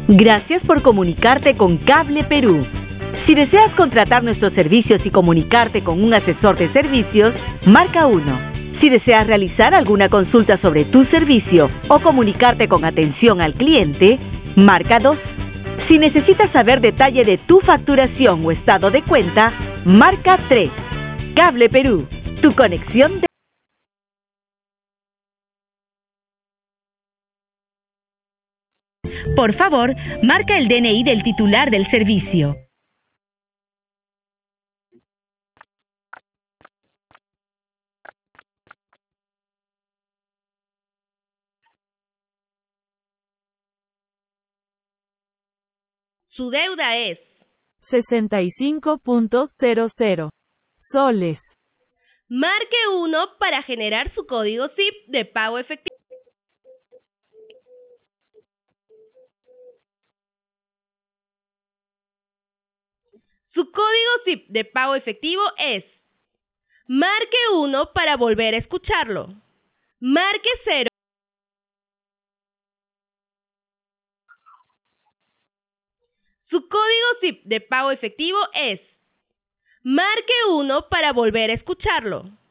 Gracias por comunicarte con Cable Perú. Si deseas contratar nuestros servicios y comunicarte con un asesor de servicios, marca 1. Si deseas realizar alguna consulta sobre tu servicio o comunicarte con atención al cliente, marca 2. Si necesitas saber detalle de tu facturación o estado de cuenta, marca 3. Cable Perú, tu conexión de... Por favor, marca el DNI del titular del servicio. Su deuda es 65.00 soles. Marque 1 para generar su código SIP de pago efectivo. Su código SIP de pago efectivo es. Marque 1 para volver a escucharlo. Marque 0. Su código SIP de pago efectivo es. Marque 1 para volver a escucharlo.